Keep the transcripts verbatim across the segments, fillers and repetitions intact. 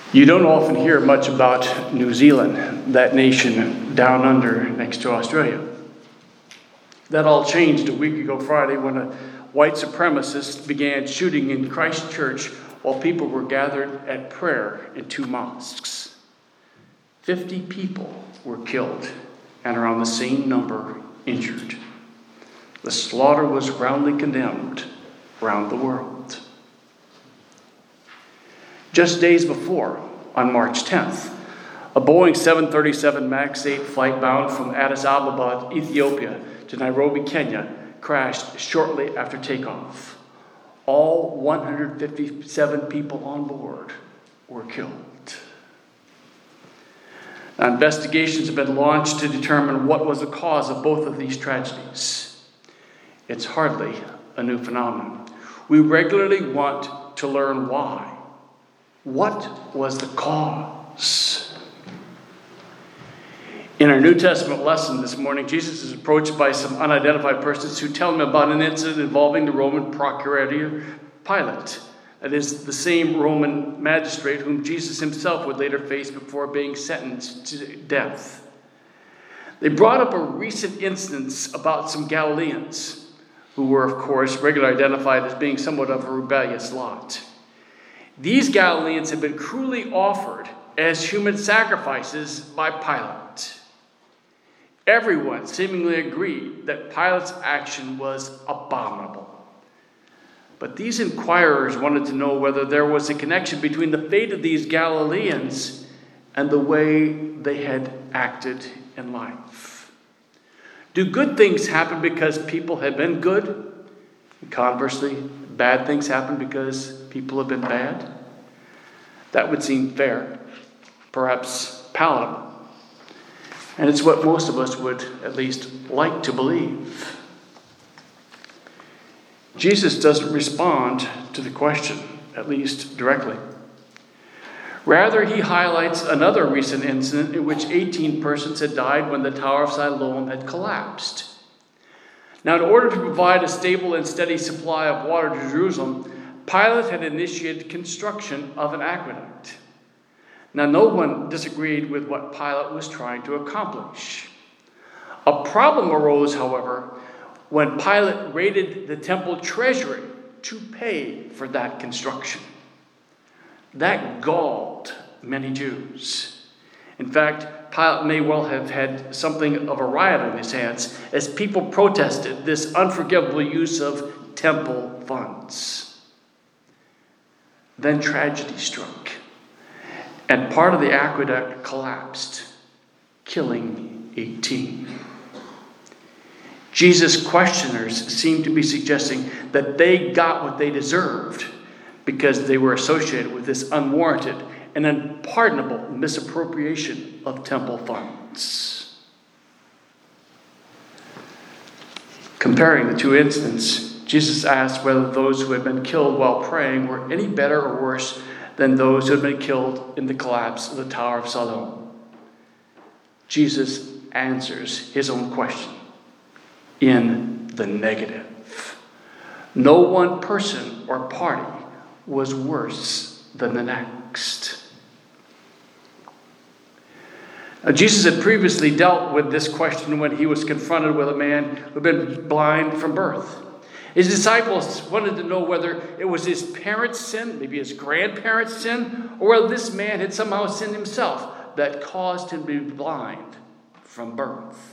You don't often hear much about New Zealand, that nation down under next to Australia. That all changed a week ago Friday when a white supremacist began shooting in Christchurch while people were gathered at prayer in two mosques. Fifty people were killed and around the same number injured. The slaughter was roundly condemned around the world. Just days before, on March tenth, a Boeing seven thirty-seven MAX eight flight bound from Addis Ababa, Ethiopia, to Nairobi, Kenya, crashed shortly after takeoff. All one hundred fifty-seven people on board were killed. Now, investigations have been launched to determine what was the cause of both of these tragedies. It's hardly a new phenomenon. We regularly want to learn why. What was the cause? In our New Testament lesson this morning, Jesus is approached by some unidentified persons who tell him about an incident involving the Roman procurator Pilate. That is, the same Roman magistrate whom Jesus himself would later face before being sentenced to death. They brought up a recent instance about some Galileans, who were, of course, regularly identified as being somewhat of a rebellious lot. These Galileans had been cruelly offered as human sacrifices by Pilate. Everyone seemingly agreed that Pilate's action was abominable. But these inquirers wanted to know whether there was a connection between the fate of these Galileans and the way they had acted in life. Do good things happen because people have been good? And conversely, bad things happen because people have been bad? That would seem fair, perhaps palatable. And it's what most of us would at least like to believe. Jesus doesn't respond to the question, at least directly. Rather, he highlights another recent incident in which eighteen persons had died when the Tower of Siloam had collapsed. Now, in order to provide a stable and steady supply of water to Jerusalem, Pilate had initiated construction of an aqueduct. Now, no one disagreed with what Pilate was trying to accomplish. A problem arose, however, when Pilate raided the temple treasury to pay for that construction. That galled many Jews. In fact, Pilate may well have had something of a riot on his hands as people protested this unforgivable use of temple funds. Then tragedy struck, and part of the aqueduct collapsed, killing eighteen. Jesus' questioners seemed to be suggesting that they got what they deserved because they were associated with this unwarranted and unpardonable misappropriation of temple funds. Comparing the two incidents, Jesus asked whether those who had been killed while praying were any better or worse than those who had been killed in the collapse of the Tower of Siloam. Jesus answers his own question in the negative. No one person or party was worse than the next. Now, Jesus had previously dealt with this question when he was confronted with a man who had been blind from birth. His disciples wanted to know whether it was his parents' sin, maybe his grandparents' sin, or whether this man had somehow sinned himself that caused him to be blind from birth.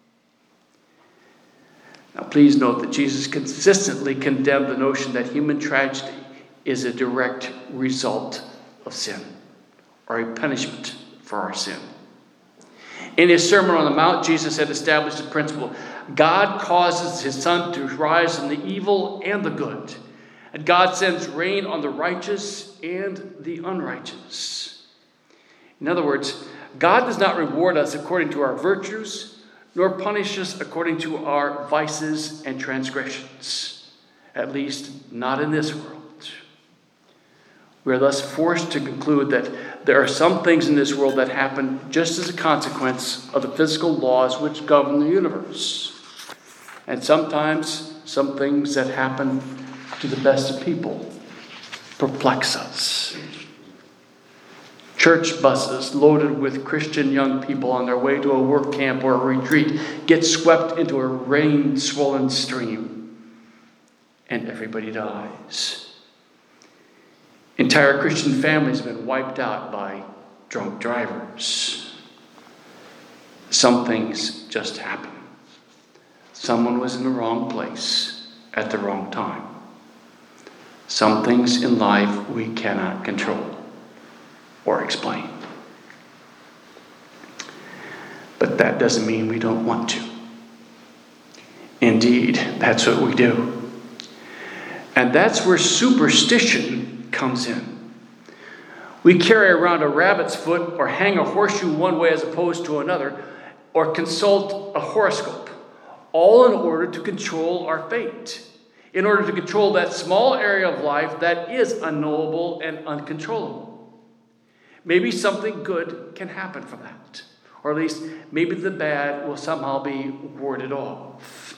Now, please note that Jesus consistently condemned the notion that human tragedy is a direct result of sin or a punishment for our sin. In his Sermon on the Mount, Jesus had established the principle: God causes his sun to rise on the evil and the good, and God sends rain on the righteous and the unrighteous. In other words, God does not reward us according to our virtues, nor punish us according to our vices and transgressions, at least not in this world. We are thus forced to conclude that there are some things in this world that happen just as a consequence of the physical laws which govern the universe. And sometimes some things that happen to the best of people perplex us. Church buses loaded with Christian young people on their way to a work camp or a retreat get swept into a rain-swollen stream, and everybody dies. Entire Christian families have been wiped out by drunk drivers. Some things just happen. Someone was in the wrong place at the wrong time. Some things in life we cannot control or explain. But that doesn't mean we don't want to. Indeed, that's what we do. And that's where superstition comes in. We carry around a rabbit's foot or hang a horseshoe one way as opposed to another, or consult a horoscope, all in order to control our fate, in order to control that small area of life that is unknowable and uncontrollable. Maybe something good can happen from that, or at least maybe the bad will somehow be warded off.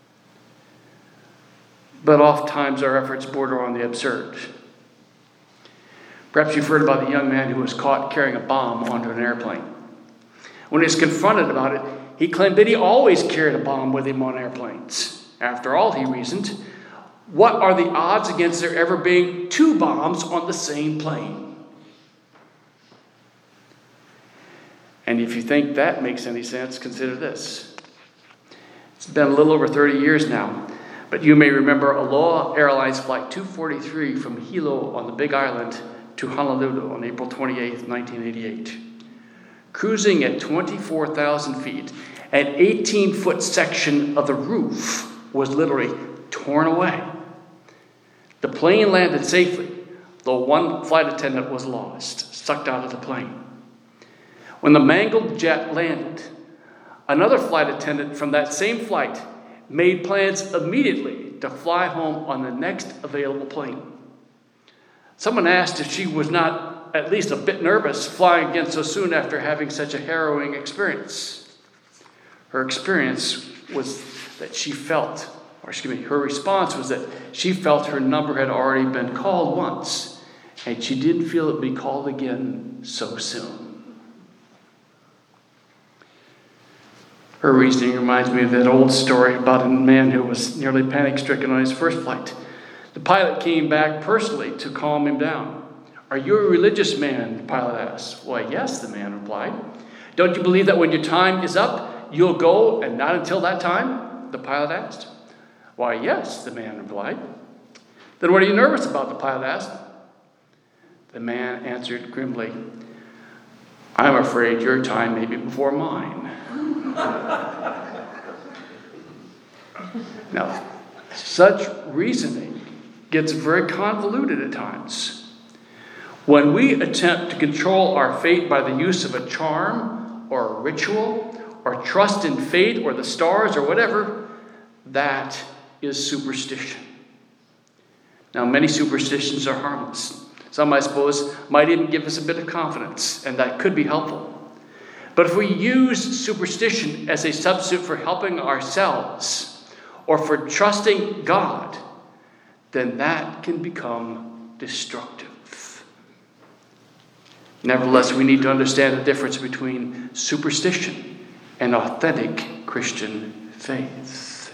But oftentimes our efforts border on the absurd. Perhaps you've heard about the young man who was caught carrying a bomb onto an airplane. When he was confronted about it, he claimed that he always carried a bomb with him on airplanes. After all, he reasoned, what are the odds against there ever being two bombs on the same plane? And if you think that makes any sense, consider this. It's been a little over thirty years now, but you may remember Aloha Airlines Flight two forty-three from Hilo on the Big Island to Honolulu on April twenty-eighth, nineteen eighty-eight. Cruising at twenty-four thousand feet, an eighteen-foot section of the roof was literally torn away. The plane landed safely, though one flight attendant was lost, sucked out of the plane. When the mangled jet landed, another flight attendant from that same flight made plans immediately to fly home on the next available plane. Someone asked if she was not at least a bit nervous flying again so soon after having such a harrowing experience. Her experience was that she felt, or excuse me, her response was that she felt her number had already been called once, and she didn't feel it would be called again so soon. Her reasoning reminds me of that old story about a man who was nearly panic-stricken on his first flight. The pilot came back personally to calm him down. Are you a religious man? The pilot asked. Why, yes, the man replied. Don't you believe that when your time is up, you'll go and not until that time? The pilot asked. Why, yes, the man replied. Then what are you nervous about? The pilot asked. The man answered grimly, I'm afraid your time may be before mine. Now, such reasoning gets very convoluted at times. When we attempt to control our fate by the use of a charm or a ritual or trust in fate or the stars or whatever, that is superstition. Now, many superstitions are harmless. Some, I suppose, might even give us a bit of confidence, and that could be helpful. But if we use superstition as a substitute for helping ourselves or for trusting God, then that can become destructive. Nevertheless, we need to understand the difference between superstition and authentic Christian faith.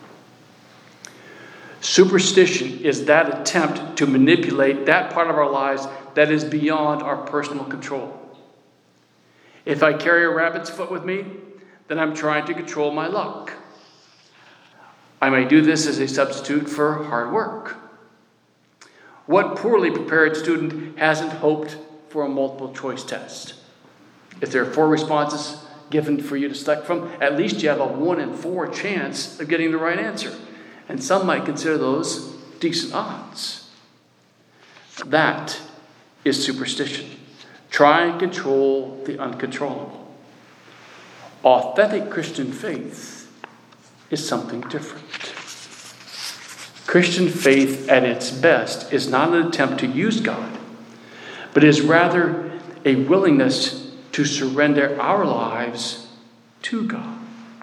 Superstition is that attempt to manipulate that part of our lives that is beyond our personal control. If I carry a rabbit's foot with me, then I'm trying to control my luck. I may do this as a substitute for hard work. What poorly prepared student hasn't hoped for a multiple choice test? If there are four responses given for you to select from, at least you have a one in four chance of getting the right answer. And some might consider those decent odds. That is superstition. Try and control the uncontrollable. Authentic Christian faith is something different. Christian faith at its best is not an attempt to use God, but is rather a willingness to surrender our lives to God.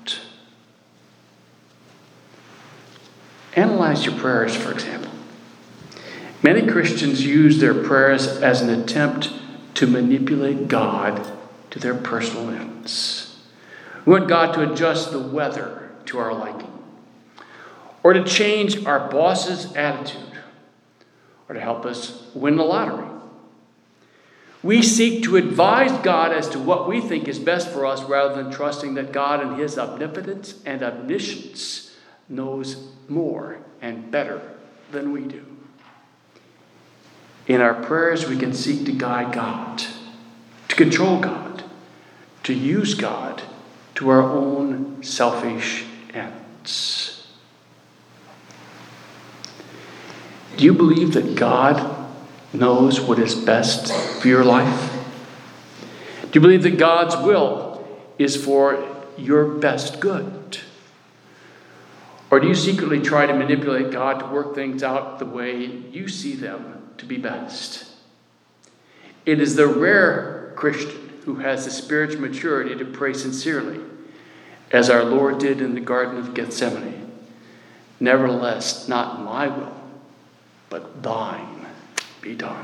Analyze your prayers, for example. Many Christians use their prayers as an attempt to manipulate God to their personal ends. We want God to adjust the weather to our liking, or to change our boss's attitude, or to help us win the lottery. We seek to advise God as to what we think is best for us rather than trusting that God in his omnipotence and omniscience knows more and better than we do. In our prayers, we can seek to guide God, to control God, to use God to our own selfish ends. Do you believe that God knows what is best for your life? Do you believe that God's will is for your best good? Or do you secretly try to manipulate God to work things out the way you see them to be best? It is the rare Christian who has the spiritual maturity to pray sincerely, as our Lord did in the Garden of Gethsemane. Nevertheless, not my will, but thine be done.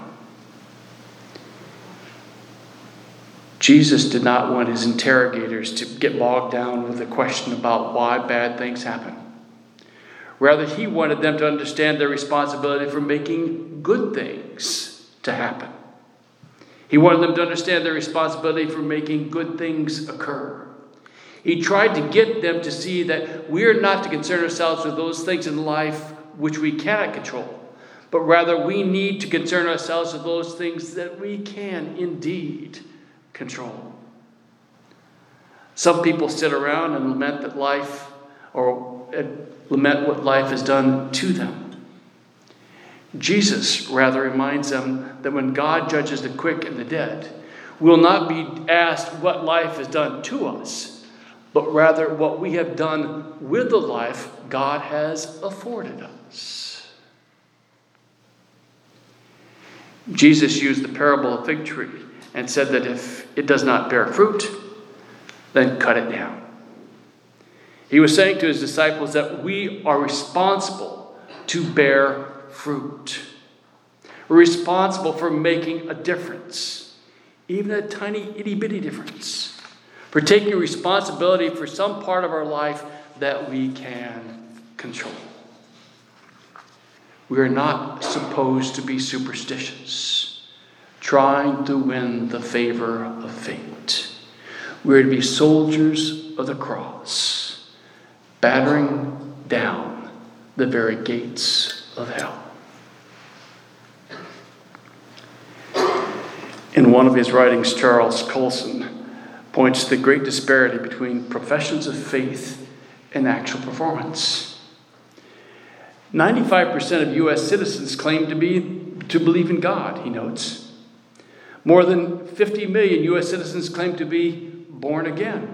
Jesus did not want his interrogators to get bogged down with a question about why bad things happen. Rather, he wanted them to understand their responsibility for making good things to happen. He wanted them to understand their responsibility for making good things occur. He tried to get them to see that we are not to concern ourselves with those things in life which we cannot control, but rather we need to concern ourselves with those things that we can indeed control. Some people sit around and lament that life, or lament what life has done to them. Jesus rather reminds them that when God judges the quick and the dead, we will not be asked what life has done to us, but rather what we have done with the life God has afforded us. Jesus used the parable of the fig tree and said that if it does not bear fruit, then cut it down. He was saying to his disciples that we are responsible to bear fruit. We're responsible for making a difference, even a tiny itty-bitty difference, for taking responsibility for some part of our life that we can control. We are not supposed to be superstitious, trying to win the favor of fate. We are to be soldiers of the cross, battering down the very gates of hell. In one of his writings, Charles Colson points to the great disparity between professions of faith and actual performance. ninety-five percent of U S citizens claim to be to believe in God, he notes. More than fifty million U S citizens claim to be born again.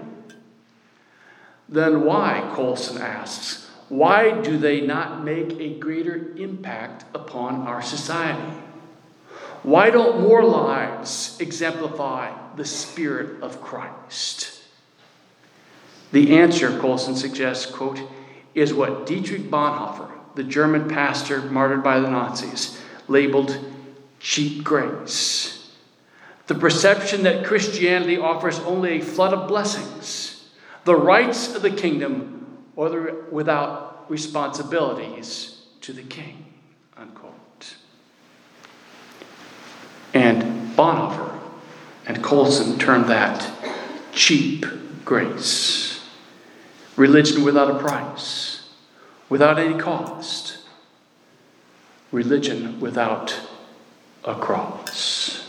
Then why, Colson asks, why do they not make a greater impact upon our society? Why don't more lives exemplify the Spirit of Christ? The answer, Colson suggests, quote, is what Dietrich Bonhoeffer, the German pastor martyred by the Nazis, labeled cheap grace. The perception that Christianity offers only a flood of blessings, the rights of the kingdom, or the, without responsibilities to the king, unquote. And Bonhoeffer and Colson termed that cheap grace. Religion without a price, without any cost. Religion without a cross.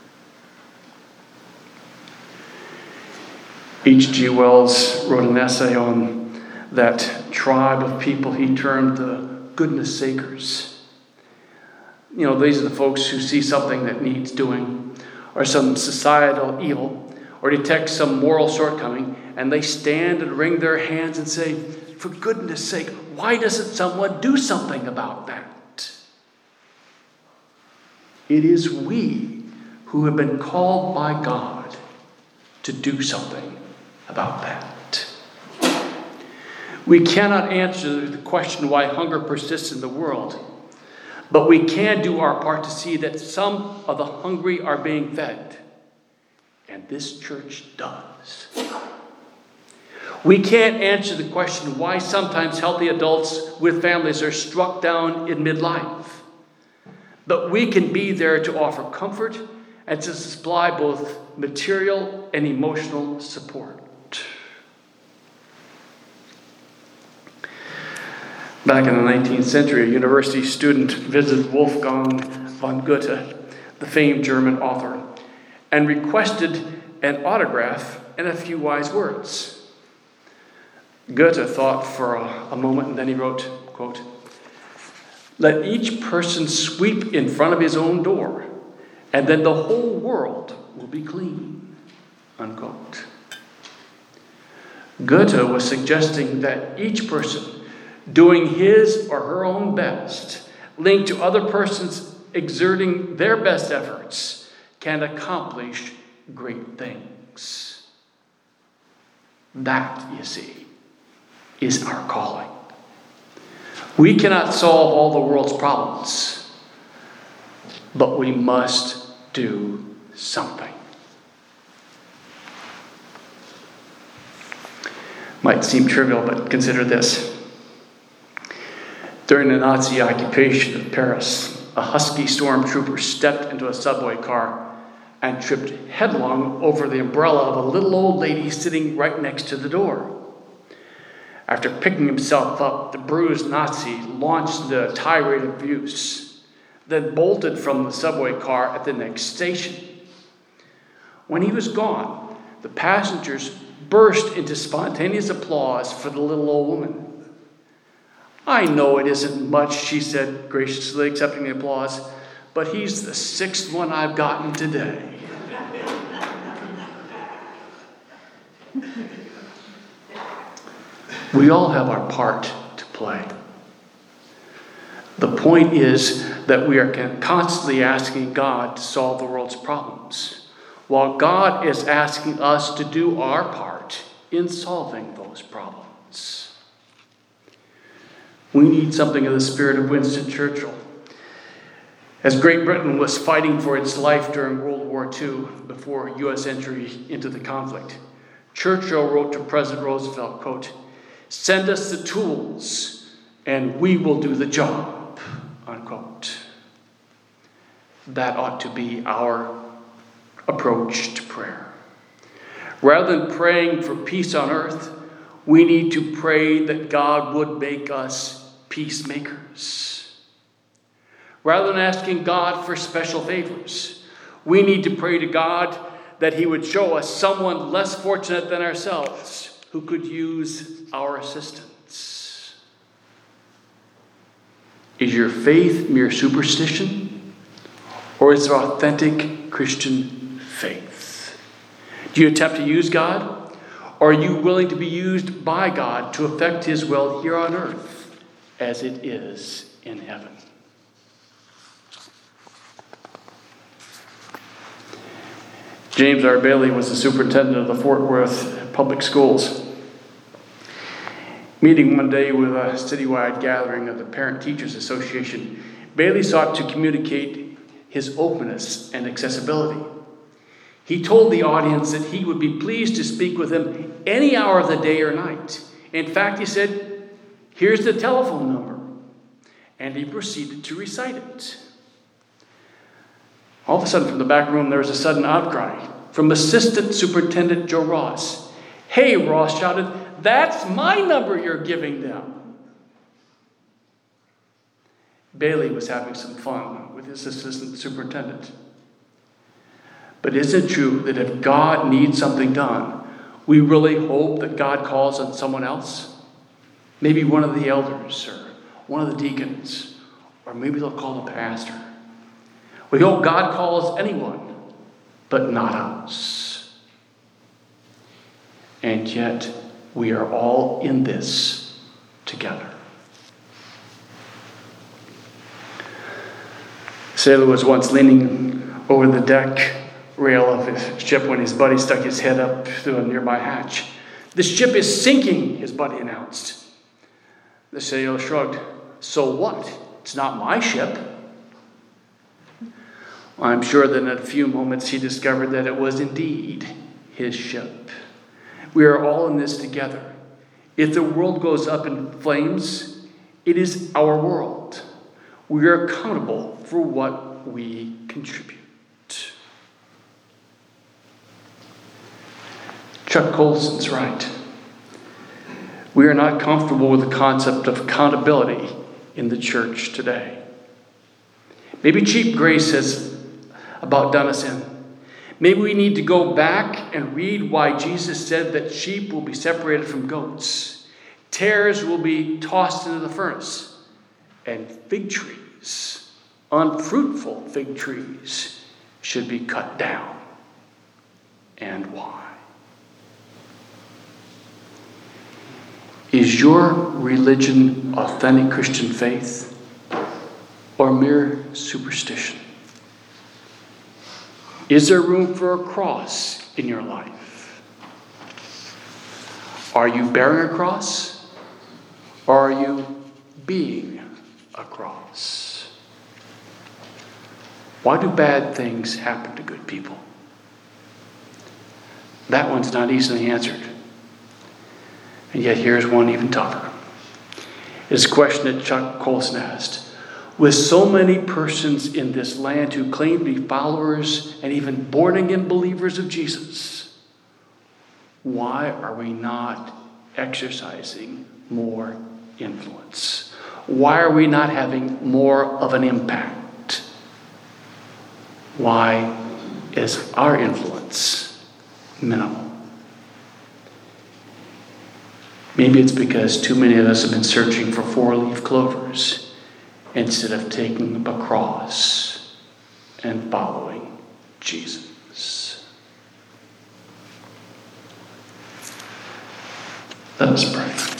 H G Wells wrote an essay on that tribe of people he termed the goodness sakers. You know, these are the folks who see something that needs doing, or some societal evil, or detect some moral shortcoming, and they stand and wring their hands and say, for goodness sake, why doesn't someone do something about that? It is we who have been called by God to do something about that. We cannot answer the question why hunger persists in the world, but we can do our part to see that some of the hungry are being fed, And this church does. We can't answer the question why sometimes healthy adults with families are struck down in midlife. But we can be there to offer comfort and to supply both material and emotional support. Back in the nineteenth century, a university student visited Wolfgang von Goethe, the famed German author, and requested an autograph and a few wise words. Goethe thought for a, a moment, and then he wrote, quote, "Let each person sweep in front of his own door, and then the whole world will be clean," unquote. Goethe was suggesting that each person doing his or her own best, linked to other persons exerting their best efforts, can accomplish great things. That, you see, is our calling. We cannot solve all the world's problems, but we must do something. Might seem trivial, but consider this. During the Nazi occupation of Paris, a husky stormtrooper stepped into a subway car and tripped headlong over the umbrella of a little old lady sitting right next to the door. After picking himself up, the bruised Nazi launched into a tirade of abuse, then bolted from the subway car at the next station. When he was gone, the passengers burst into spontaneous applause for the little old woman. "I know it isn't much," she said, graciously accepting the applause, "but he's the sixth one I've gotten today." We all have our part to play. The point is that we are constantly asking God to solve the world's problems, while God is asking us to do our part in solving those problems. We need something of the spirit of Winston Churchill. As Great Britain was fighting for its life during World War Two, before U S entry into the conflict, Churchill wrote to President Roosevelt, quote, "Send us the tools and we will do the job," unquote. That ought to be our approach to prayer. Rather than praying for peace on earth, we need to pray that God would make us peacemakers. Rather than asking God for special favors, we need to pray to God that He would show us someone less fortunate than ourselves who could use our assistance. Is your faith mere superstition, or is it authentic Christian faith? Do you attempt to use God, or are you willing to be used by God to effect His will here on earth as it is in heaven? James R. Bailey was the superintendent of the Fort Worth Public Schools. Meeting one day with a citywide gathering of the Parent Teachers Association, Bailey sought to communicate his openness and accessibility. He told the audience that he would be pleased to speak with them any hour of the day or night. In fact, he said, "Here's the telephone number." And he proceeded to recite it. All of a sudden, from the back room, there was a sudden outcry from Assistant Superintendent Joe Ross. "Hey," Ross shouted, "that's my number you're giving them." Bailey was having some fun with his assistant superintendent. But is it true that if God needs something done, we really hope that God calls on someone else? Maybe one of the elders or one of the deacons, or maybe they'll call the pastor. We hope God calls anyone, but not us. And yet, we are all in this together. A sailor was once leaning over the deck rail of his ship when his buddy stuck his head up through a nearby hatch. "The ship is sinking," his buddy announced. The sailor shrugged. "So what? It's not my ship." I'm sure that in a few moments he discovered that it was indeed his ship. We are all in this together. If the world goes up in flames, it is our world. We are accountable for what we contribute. Chuck Colson's right. We are not comfortable with the concept of accountability in the church today. Maybe cheap grace has about done us in. Maybe we need to go back and read why Jesus said that sheep will be separated from goats, tares will be tossed into the furnace, and fig trees, unfruitful fig trees, should be cut down. And why? Is your religion authentic Christian faith or mere superstition? Is there room for a cross in your life? Are you bearing a cross or are you being a cross? Why do bad things happen to good people? That one's not easily answered. And yet here's one even tougher. It's a question that Chuck Colson asked. With so many persons in this land who claim to be followers and even born-again believers of Jesus, why are we not exercising more influence? Why are we not having more of an impact? Why is our influence minimal? Maybe it's because too many of us have been searching for four-leaf clovers instead of taking up a cross and following Jesus. Let us pray.